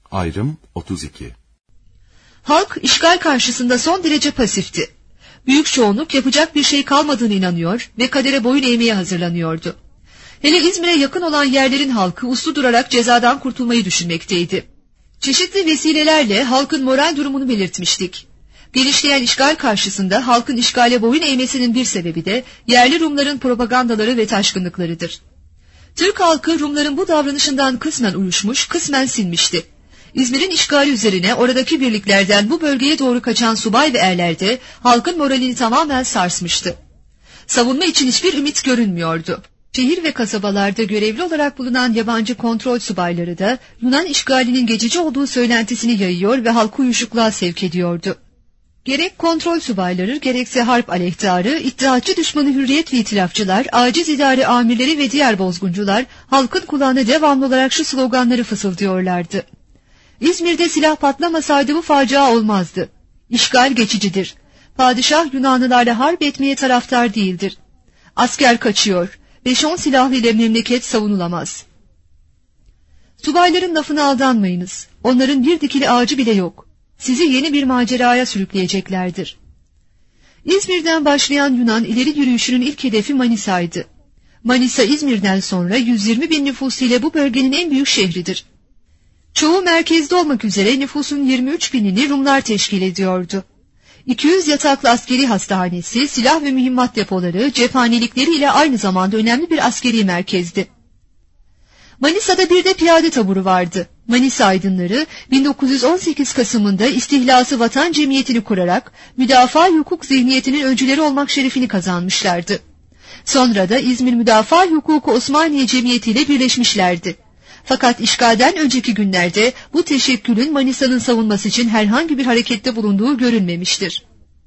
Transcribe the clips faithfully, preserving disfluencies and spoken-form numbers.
Ayrım otuz iki. Halk işgal karşısında son derece pasifti. Büyük çoğunluk yapacak bir şey kalmadığını inanıyor ve kadere boyun eğmeye hazırlanıyordu. Hele İzmir'e yakın olan yerlerin halkı uslu durarak cezadan kurtulmayı düşünmekteydi. Çeşitli vesilelerle halkın moral durumunu belirtmiştik. Genişleyen işgal karşısında halkın işgale boyun eğmesinin bir sebebi de yerli Rumların propagandaları ve taşkınlıklarıdır. Türk halkı Rumların bu davranışından kısmen uyuşmuş, kısmen sinmişti. İzmir'in işgali üzerine oradaki birliklerden bu bölgeye doğru kaçan subay ve erler de halkın moralini tamamen sarsmıştı. Savunma için hiçbir ümit görünmüyordu. Şehir ve kasabalarda görevli olarak bulunan yabancı kontrol subayları da Yunan işgalinin geçici olduğu söylentisini yayıyor ve halkı uyuşukluğa sevk ediyordu. Gerek kontrol subayları gerekse harp aleyhtarı, iddiaçı düşmanı hürriyet ve itilafçılar, aciz idare amirleri ve diğer bozguncular halkın kulağına devamlı olarak şu sloganları fısıldıyorlardı. İzmir'de silah patlamasaydı bu facia olmazdı. İşgal geçicidir. Padişah Yunanlılarla harp etmeye taraftar değildir. Asker kaçıyor. Beş on silahlı ile memleket savunulamaz. Subayların lafına aldanmayınız. Onların bir dikili ağacı bile yok. Sizi yeni bir maceraya sürükleyeceklerdir. İzmir'den başlayan Yunan ileri yürüyüşünün ilk hedefi Manisa'ydı. Manisa İzmir'den sonra yüz yirmi bin nüfusuyla bu bölgenin en büyük şehridir. Çoğu merkezde olmak üzere nüfusun yirmi üç binini Rumlar teşkil ediyordu. iki yüz yataklı askeri hastanesi, silah ve mühimmat depoları, cephanelikleri ile aynı zamanda önemli bir askeri merkezdi. Manisa'da bir de piyade taburu vardı. Manisa aydınları bin dokuz yüz on sekiz Kasım'ında İstihlası Vatan Cemiyeti'ni kurarak müdafaa hukuk zihniyetinin öncüleri olmak şerefini kazanmışlardı. Sonra da İzmir Müdafaa Hukuku Osmaniye Cemiyeti ile birleşmişlerdi. Fakat işgalden önceki günlerde bu teşekkülün Manisa'nın savunması için herhangi bir harekette bulunduğu görülmemiştir.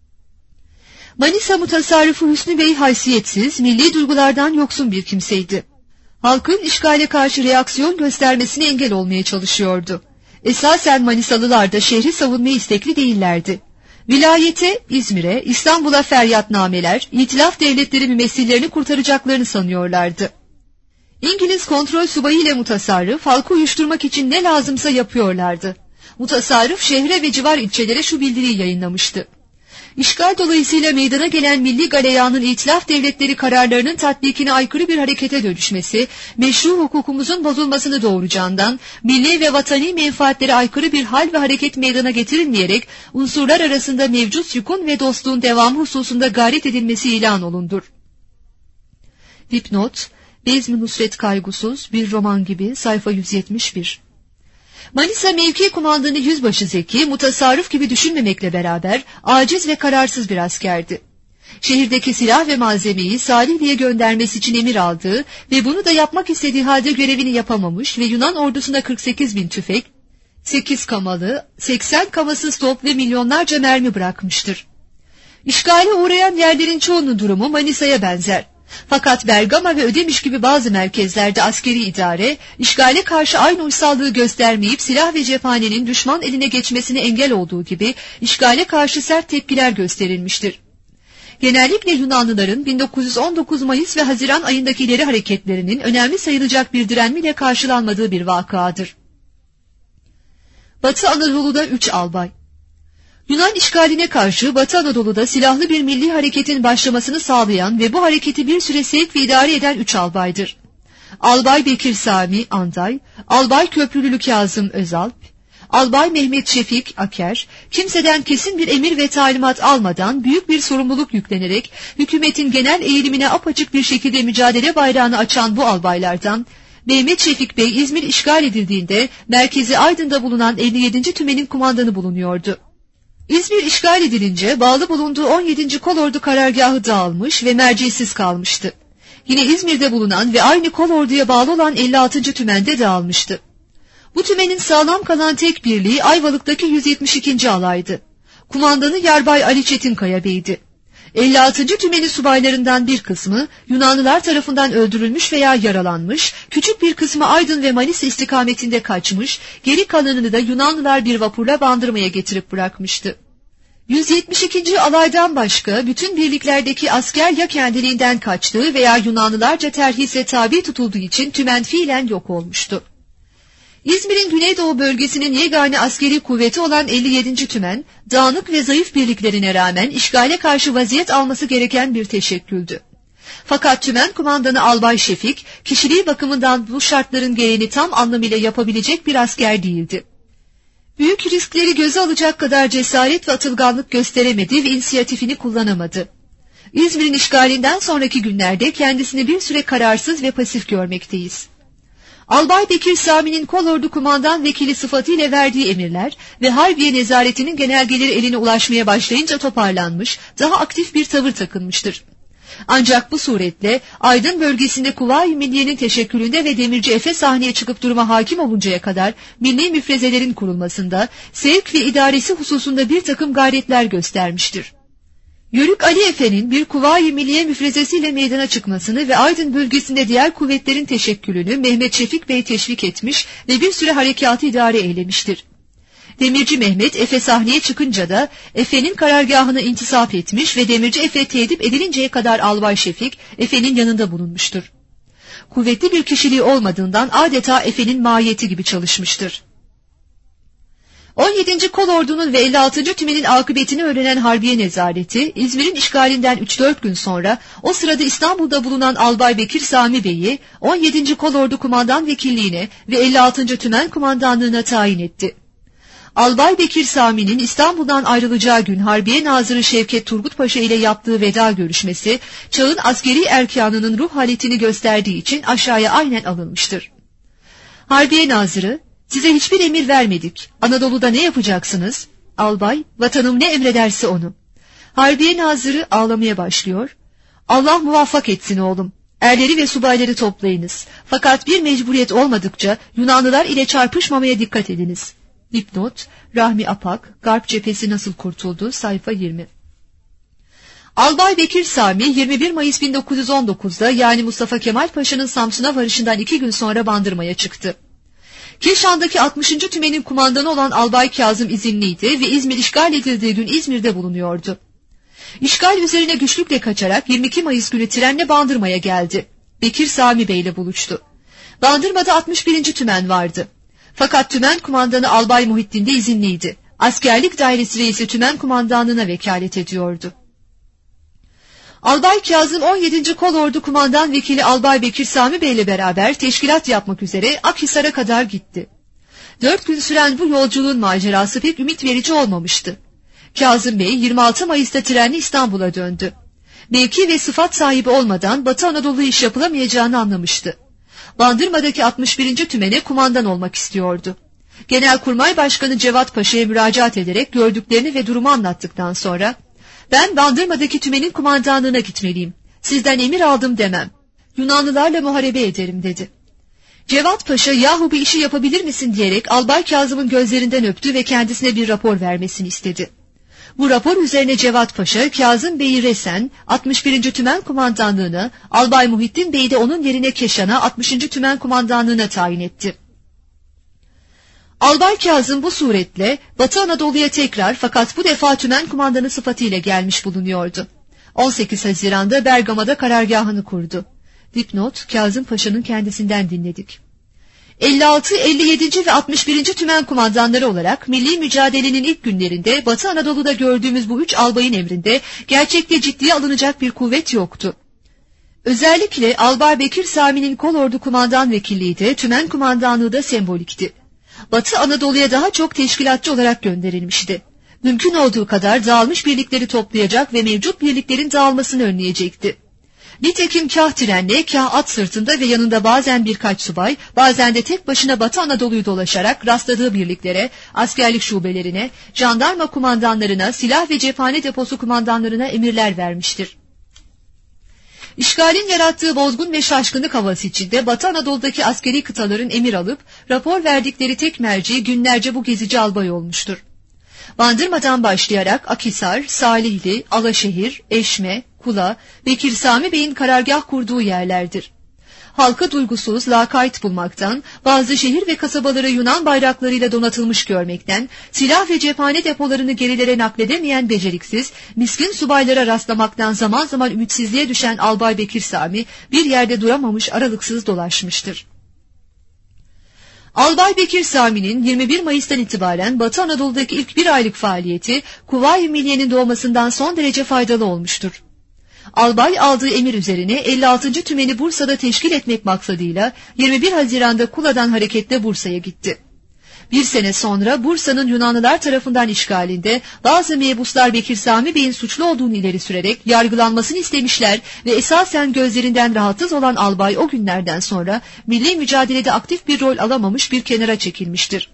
Manisa mutasarrıfı Hüsnü Bey haysiyetsiz, milli duygulardan yoksun bir kimseydi. Halkın işgale karşı reaksiyon göstermesine engel olmaya çalışıyordu. Esasen Manisalılar da şehri savunmaya istekli değillerdi. Vilayete, İzmir'e, İstanbul'a feryatnameler, itilaf devletleri mümessillerini kurtaracaklarını sanıyorlardı. İngiliz kontrol subayı ile mutasarrıf halkı uyuşturmak için ne lazımsa yapıyorlardı. Mutasarrıf şehre ve civar ilçelere şu bildiriyi yayınlamıştı. İşgal dolayısıyla meydana gelen milli galeyanın itilaf devletleri kararlarının tatbikine aykırı bir harekete dönüşmesi, meşru hukukumuzun bozulmasını doğuracağından, milli ve vatani menfaatlere aykırı bir hal ve hareket meydana getirilmeyerek, unsurlar arasında mevcut sükun ve dostluğun devamı hususunda gayret edilmesi ilan olundur. Dipnot: Bezmi Nusret Kaygusuz, bir roman gibi, sayfa yüz yetmiş bir. Manisa mevki kumandanı Yüzbaşı Zeki, mutasarrıf gibi düşünmemekle beraber aciz ve kararsız bir askerdi. Şehirdeki silah ve malzemeyi Salihli'ye göndermesi için emir aldığı ve bunu da yapmak istediği halde görevini yapamamış ve Yunan ordusuna kırk sekiz bin tüfek, sekiz kamalı, seksen kamasız top ve milyonlarca mermi bırakmıştır. İşgale uğrayan yerlerin çoğunun durumu Manisa'ya benzer. Fakat Bergama ve Ödemiş gibi bazı merkezlerde askeri idare, işgale karşı aynı uysallığı göstermeyip silah ve cephanenin düşman eline geçmesine engel olduğu gibi işgale karşı sert tepkiler gösterilmiştir. Genellikle Yunanlıların bin dokuz yüz on dokuz Mayıs ve Haziran ayındaki ileri hareketlerinin önemli sayılacak bir direnmeyle karşılanmadığı bir vakadır. Batı Anadolu'da üç albay. Yunan işgaline karşı Batı Anadolu'da silahlı bir milli hareketin başlamasını sağlayan ve bu hareketi bir süre sevk ve idare eden üç albaydır. Albay Bekir Sami Anday, Albay Köprülülü Kazım Özalp, Albay Mehmet Şefik Aker, kimseden kesin bir emir ve talimat almadan büyük bir sorumluluk yüklenerek hükümetin genel eğilimine apaçık bir şekilde mücadele bayrağını açan bu albaylardan, Mehmet Şefik Bey İzmir işgal edildiğinde merkezi Aydın'da bulunan elli yedinci tümenin kumandanı bulunuyordu. İzmir işgal edilince bağlı bulunduğu on yedinci kolordu karargahı dağılmış ve mercisiz kalmıştı. Yine İzmir'de bulunan ve aynı kolorduya bağlı olan elli altıncı tümende dağılmıştı. Bu tümenin sağlam kalan tek birliği Ayvalık'taki yüz yetmiş ikinci alaydı. Kumandanı Yarbay Ali Çetinkaya Bey'di. elli altıncı tümeni subaylarından bir kısmı Yunanlılar tarafından öldürülmüş veya yaralanmış, küçük bir kısmı Aydın ve Manisa istikametinde kaçmış, geri kalanını da Yunanlılar bir vapurla Bandırma'ya getirip bırakmıştı. yüz yetmiş ikinci alaydan başka bütün birliklerdeki asker ya kendiliğinden kaçtığı veya Yunanlılarca terhise tabi tutulduğu için tümen fiilen yok olmuştu. İzmir'in güneydoğu bölgesinin yegane askeri kuvveti olan elli yedinci Tümen, dağınık ve zayıf birliklerine rağmen işgale karşı vaziyet alması gereken bir teşekküldü. Fakat Tümen kumandanı Albay Şefik, kişiliği bakımından bu şartların gereğini tam anlamıyla yapabilecek bir asker değildi. Büyük riskleri göze alacak kadar cesaret ve atılganlık gösteremedi ve inisiyatifini kullanamadı. İzmir'in işgalinden sonraki günlerde kendisini bir süre kararsız ve pasif görmekteyiz. Albay Bekir Sami'nin kolordu kumandan vekili sıfatıyla verdiği emirler ve Harbiye nezaretinin genelgeleri eline ulaşmaya başlayınca toparlanmış, daha aktif bir tavır takınmıştır. Ancak bu suretle Aydın bölgesinde Kuvayi Milliye'nin teşekkülünde ve Demirci Efe sahneye çıkıp duruma hakim oluncaya kadar milli müfrezelerin kurulmasında, sevk ve idaresi hususunda bir takım gayretler göstermiştir. Yörük Ali Efe'nin bir Kuvayi Milliye müfrezesiyle meydana çıkmasını ve Aydın bölgesinde diğer kuvvetlerin teşekkülünü Mehmet Şefik Bey teşvik etmiş ve bir süre harekatı idare eylemiştir. Demirci Mehmet Efe sahneye çıkınca da Efe'nin karargahına intisap etmiş ve Demirci Efe tedip edilinceye kadar Albay Şefik Efe'nin yanında bulunmuştur. Kuvvetli bir kişiliği olmadığından adeta Efe'nin mahiyeti gibi çalışmıştır. on yedinci Kolordu'nun ve elli altıncı Tümen'in akıbetini öğrenen Harbiye Nezareti, İzmir'in işgalinden üç dört gün sonra o sırada İstanbul'da bulunan Albay Bekir Sami Bey'i on yedinci Kolordu Kumandan Vekilliğine ve elli altıncı Tümen Kumandanlığına tayin etti. Albay Bekir Sami'nin İstanbul'dan ayrılacağı gün Harbiye Nazırı Şevket Turgut Paşa ile yaptığı veda görüşmesi, çağın askeri erkanının ruh haletini gösterdiği için aşağıya aynen alınmıştır. Harbiye Nazırı, "Size hiçbir emir vermedik. Anadolu'da ne yapacaksınız?" Albay, "Vatanım ne emrederse onu." Harbiye Nazırı ağlamaya başlıyor. "Allah muvaffak etsin oğlum. Erleri ve subayları toplayınız. Fakat bir mecburiyet olmadıkça Yunanlılar ile çarpışmamaya dikkat ediniz." Dipnot, Rahmi Apak, Garp Cephesi Nasıl Kurtuldu, sayfa yirmi. Albay Bekir Sami, yirmi bir Mayıs bin dokuz yüz on dokuz'da yani Mustafa Kemal Paşa'nın Samsun'a varışından iki gün sonra Bandırma'ya çıktı. Keşan'daki altmışıncı Tümen'in kumandanı olan Albay Kazım izinliydi ve İzmir işgal edildiği gün İzmir'de bulunuyordu. İşgal üzerine güçlükle kaçarak yirmi iki Mayıs günü trenle Bandırma'ya geldi. Bekir Sami Bey ile buluştu. Bandırma'da altmış birinci Tümen vardı. Fakat Tümen kumandanı Albay Muhittin de izinliydi. Askerlik dairesi reisi Tümen kumandanlığına vekalet ediyordu. Albay Kazım on yedinci Kolordu Kumandan Vekili Albay Bekir Sami Bey ile beraber teşkilat yapmak üzere Akhisar'a kadar gitti. Dört gün süren bu yolculuğun macerası pek ümit verici olmamıştı. Kazım Bey yirmi altı Mayıs'ta trenle İstanbul'a döndü. Mevki ve sıfat sahibi olmadan Batı Anadolu'ya iş yapılamayacağını anlamıştı. Bandırma'daki altmış birinci Tümen'e kumandan olmak istiyordu. Genelkurmay Başkanı Cevat Paşa'ya müracaat ederek gördüklerini ve durumu anlattıktan sonra, "Ben Bandırma'daki Tümen'in kumandanlığına gitmeliyim. Sizden emir aldım demem. Yunanlılarla muharebe ederim," dedi. Cevat Paşa, "Yahu bir işi yapabilir misin?" diyerek Albay Kazım'ın gözlerinden öptü ve kendisine bir rapor vermesini istedi. Bu rapor üzerine Cevat Paşa, Kazım Bey'i resen altmış birinci Tümen kumandanlığına, Albay Muhittin Bey'i de onun yerine Keşan'a altmışıncı Tümen kumandanlığına tayin etti. Albay Kazım bu suretle Batı Anadolu'ya tekrar fakat bu defa Tümen kumandanı sıfatıyla gelmiş bulunuyordu. on sekiz Haziran'da Bergama'da karargahını kurdu. Dipnot, Kazım Paşa'nın kendisinden dinledik. elli altı, elli yedinci ve altmış birinci Tümen kumandanları olarak milli mücadelenin ilk günlerinde Batı Anadolu'da gördüğümüz bu üç albayın emrinde gerçekte ciddiye alınacak bir kuvvet yoktu. Özellikle Albay Bekir Sami'nin kolordu kumandan vekilliği de Tümen kumandanlığı da sembolikti. Batı Anadolu'ya daha çok teşkilatçı olarak gönderilmişti. Mümkün olduğu kadar dağılmış birlikleri toplayacak ve mevcut birliklerin dağılmasını önleyecekti. Nitekim kah trenle, kah at sırtında ve yanında bazen birkaç subay, bazen de tek başına Batı Anadolu'yu dolaşarak rastladığı birliklere, askerlik şubelerine, jandarma kumandanlarına, silah ve cephane deposu kumandanlarına emirler vermiştir. İşgalin yarattığı bozgun ve şaşkınlık havası içinde Batı Anadolu'daki askeri kıtaların emir alıp rapor verdikleri tek merci günlerce bu gezici albay olmuştur. Bandırma'dan başlayarak Akhisar, Salihli, Alaşehir, Eşme, Kula, Bekir Sami Bey'in karargah kurduğu yerlerdir. Halkı duygusuz, lakayt bulmaktan, bazı şehir ve kasabaları Yunan bayraklarıyla donatılmış görmekten, silah ve cephane depolarını gerilere nakledemeyen beceriksiz, miskin subaylara rastlamaktan zaman zaman ümitsizliğe düşen Albay Bekir Sami, bir yerde duramamış aralıksız dolaşmıştır. Albay Bekir Sami'nin yirmi bir Mayıs'tan itibaren Batı Anadolu'daki ilk bir aylık faaliyeti Kuvayi Milliye'nin doğmasından son derece faydalı olmuştur. Albay aldığı emir üzerine elli altıncı tümeni Bursa'da teşkil etmek maksadıyla yirmi bir Haziran'da Kula'dan hareketle Bursa'ya gitti. Bir sene sonra Bursa'nın Yunanlılar tarafından işgalinde bazı mebuslar Bekir Sami Bey'in suçlu olduğunu ileri sürerek yargılanmasını istemişler ve esasen gözlerinden rahatsız olan albay o günlerden sonra milli mücadelede aktif bir rol alamamış, bir kenara çekilmiştir.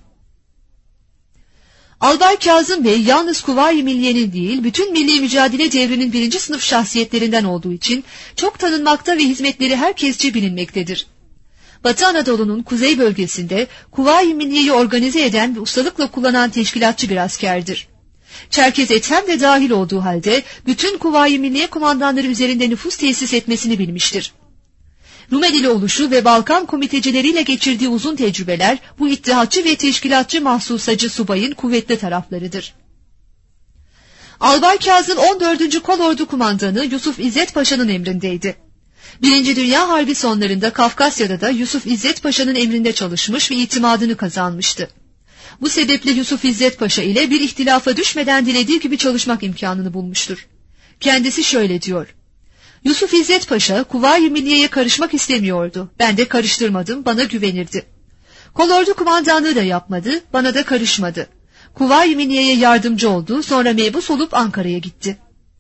Albay Kazım Bey yalnız Kuvayi Milliye'nin değil, bütün milli mücadele devrinin birinci sınıf şahsiyetlerinden olduğu için çok tanınmakta ve hizmetleri herkesçe bilinmektedir. Batı Anadolu'nun kuzey bölgesinde Kuvayi Milliye'yi organize eden ve ustalıkla kullanan teşkilatçı bir askerdir. Çerkez Ethem de dahil olduğu halde bütün Kuvayi Milliye kumandanları üzerinde nüfus tesis etmesini bilmiştir. Rumeli oluşu ve Balkan komitecileriyle geçirdiği uzun tecrübeler bu ittihatçı ve teşkilatçı mahsusacı subayın kuvvetli taraflarıdır. Albay Kazım on dördüncü Kolordu Kumandanı Yusuf İzzet Paşa'nın emrindeydi. Birinci Dünya Harbi sonlarında Kafkasya'da da Yusuf İzzet Paşa'nın emrinde çalışmış ve itimadını kazanmıştı. Bu sebeple Yusuf İzzet Paşa ile bir ihtilafa düşmeden dilediği gibi çalışmak imkanını bulmuştur. Kendisi şöyle diyor: Yusuf İzzet Paşa Kuvayi Milliye'ye karışmak istemiyordu. Ben de karıştırmadım, bana güvenirdi. Kolordu kumandanlığı da yapmadı, bana da karışmadı. Kuvayi Milliye'ye yardımcı oldu, sonra mebus olup Ankara'ya gitti.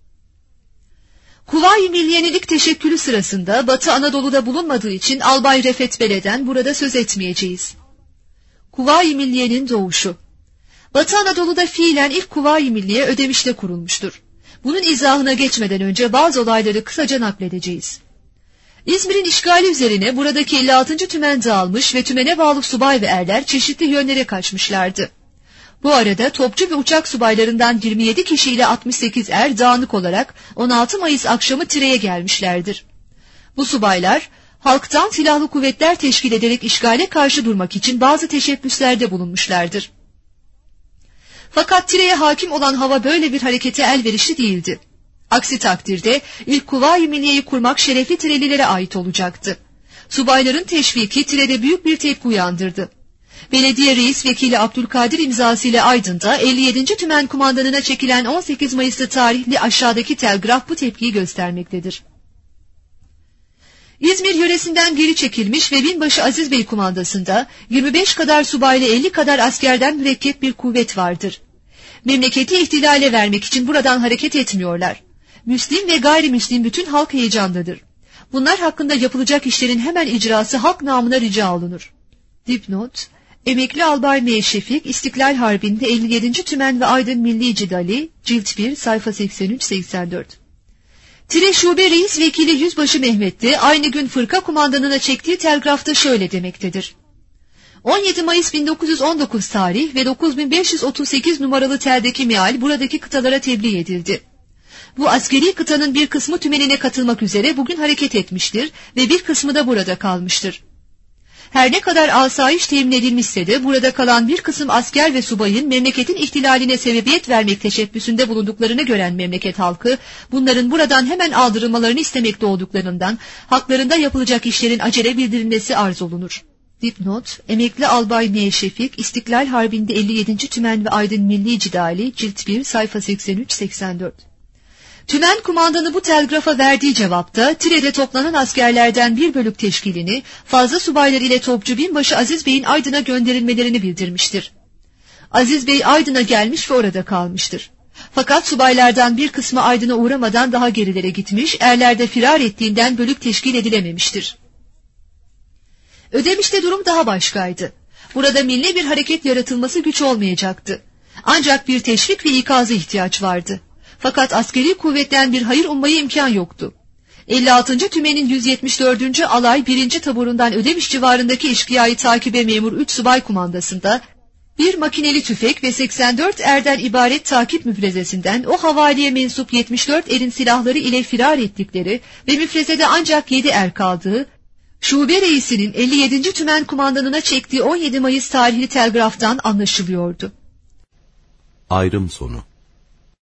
Kuvayi Milliye'nin ilk teşekkülü sırasında Batı Anadolu'da bulunmadığı için Albay Refet Bele'den burada söz etmeyeceğiz. Kuvayi Milliye'nin doğuşu. Batı Anadolu'da fiilen ilk Kuvayi Milliye Ödemiş'te kurulmuştur. Bunun izahına geçmeden önce bazı olayları kısaca nakledeceğiz. İzmir'in işgali üzerine buradaki elli altıncı tümen dağılmış ve tümene bağlı subay ve erler çeşitli yönlere kaçmışlardı. Bu arada topçu ve uçak subaylarından yirmi yedi kişiyle altmış sekiz er dağınık olarak on altı Mayıs akşamı Tire'ye gelmişlerdir. Bu subaylar halktan silahlı kuvvetler teşkil ederek işgale karşı durmak için bazı teşebbüslerde bulunmuşlardır. Fakat Tire'ye hakim olan hava böyle bir harekete elverişli değildi. Aksi takdirde ilk Kuvayi Milliye'yi kurmak şerefli Tirelilere ait olacaktı. Subayların teşviki Tire'de büyük bir tepki uyandırdı. Belediye Reis Vekili Abdülkadir imzasıyla Aydın'da elli yedinci Tümen kumandanına çekilen on sekiz Mayıs'ta tarihli aşağıdaki telgraf bu tepkiyi göstermektedir. İzmir yöresinden geri çekilmiş ve binbaşı Aziz Bey kumandasında yirmi beş kadar subayla elli kadar askerden mürekkep bir kuvvet vardır. Memleketi ihtilale vermek için buradan hareket etmiyorlar. Müslim ve gayrimüslim bütün halk heyecandadır. Bunlar hakkında yapılacak işlerin hemen icrası halk namına rica olunur. Dipnot: Emekli Albay M. Şefik, İstiklal Harbi'nde elli yedinci Tümen ve Aydın Milli Cidali, cilt bir, sayfa seksen üç seksen dört. Tire Şube Reis Vekili Yüzbaşı Mehmet de aynı gün fırka kumandanına çektiği telgrafta şöyle demektedir: on yedi Mayıs bin dokuz yüz on dokuz tarih ve dokuz bin beş yüz otuz sekiz numaralı teldeki meal buradaki kıtalara tebliğ edildi. Bu askeri kıtanın bir kısmı tümenine katılmak üzere bugün hareket etmiştir ve bir kısmı da burada kalmıştır. Her ne kadar asayiş temin edilmişse de burada kalan bir kısım asker ve subayın memleketin ihtilaline sebebiyet vermek teşebbüsünde bulunduklarını gören memleket halkı, bunların buradan hemen aldırılmalarını istemekte olduklarından haklarında yapılacak işlerin acele bildirilmesi arz olunur. Dipnot: Emekli Albay M. Şefik, İstiklal Harbi'nde elli yedinci Tümen ve Aydın Milli Cidali, cilt bir, sayfa seksen üç seksen dört. Tümen kumandanı bu telgrafa verdiği cevapta Tire'de toplanan askerlerden bir bölük teşkilini fazla subaylar ile topçu binbaşı Aziz Bey'in Aydın'a gönderilmelerini bildirmiştir. Aziz Bey Aydın'a gelmiş ve orada kalmıştır. Fakat subaylardan bir kısmı Aydın'a uğramadan daha gerilere gitmiş, erler de firar ettiğinden bölük teşkil edilememiştir. Ödemiş'te durum daha başkaydı. Burada milli bir hareket yaratılması güç olmayacaktı. Ancak bir teşvik ve ikazı ihtiyaç vardı. Fakat askeri kuvvetten bir hayır ummaya imkan yoktu. elli altıncı Tümen'in yüz yetmiş dördüncü alay birinci taburundan Ödemiş civarındaki eşkıyayı takibe memur üç subay kumandasında bir makineli tüfek ve seksen dört erden ibaret takip müfrezesinden o havaliye mensup yetmiş dört erin silahları ile firar ettikleri ve müfrezede ancak yedi er kaldığı, şube reisinin elli yedinci Tümen kumandanına çektiği on yedi Mayıs tarihli telgraftan anlaşılıyordu. Ayrım sonu.